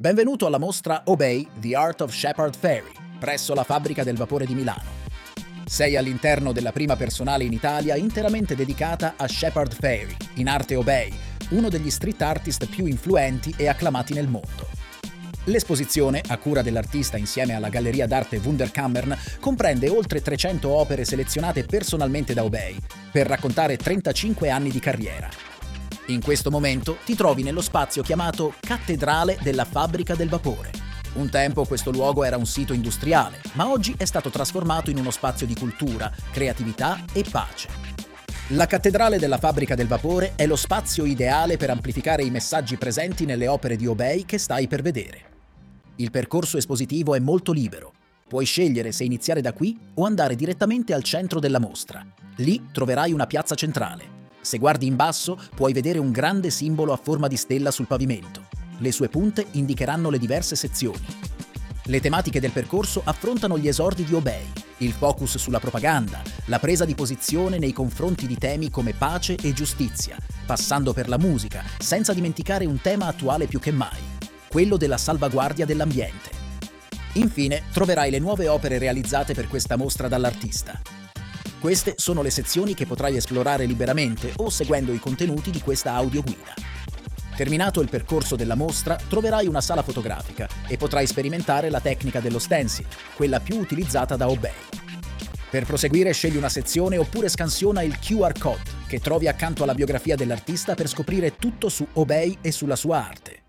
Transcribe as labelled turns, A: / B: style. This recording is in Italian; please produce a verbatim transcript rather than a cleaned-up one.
A: Benvenuto alla mostra Obey, The Art of Shepard Fairey, presso la Fabbrica del Vapore di Milano. Sei all'interno della prima personale in Italia interamente dedicata a Shepard Fairey, in arte Obey, uno degli street artist più influenti e acclamati nel mondo. L'esposizione, a cura dell'artista insieme alla Galleria d'arte Wunderkammern, comprende oltre trecento opere selezionate personalmente da Obey, per raccontare trentacinque anni di carriera. In questo momento ti trovi nello spazio chiamato Cattedrale della Fabbrica del Vapore. Un tempo questo luogo era un sito industriale, ma oggi è stato trasformato in uno spazio di cultura, creatività e pace. La Cattedrale della Fabbrica del Vapore è lo spazio ideale per amplificare i messaggi presenti nelle opere di Obey che stai per vedere. Il percorso espositivo è molto libero. Puoi scegliere se iniziare da qui o andare direttamente al centro della mostra. Lì troverai una piazza centrale. Se guardi in basso, puoi vedere un grande simbolo a forma di stella sul pavimento. Le sue punte indicheranno le diverse sezioni. Le tematiche del percorso affrontano gli esordi di Obey, il focus sulla propaganda, la presa di posizione nei confronti di temi come pace e giustizia, passando per la musica, senza dimenticare un tema attuale più che mai, quello della salvaguardia dell'ambiente. Infine, troverai le nuove opere realizzate per questa mostra dall'artista. Queste sono le sezioni che potrai esplorare liberamente o seguendo i contenuti di questa audioguida. Terminato il percorso della mostra, troverai una sala fotografica e potrai sperimentare la tecnica dello stencil, quella più utilizzata da Obey. Per proseguire scegli una sezione oppure scansiona il Q R code che trovi accanto alla biografia dell'artista per scoprire tutto su Obey e sulla sua arte.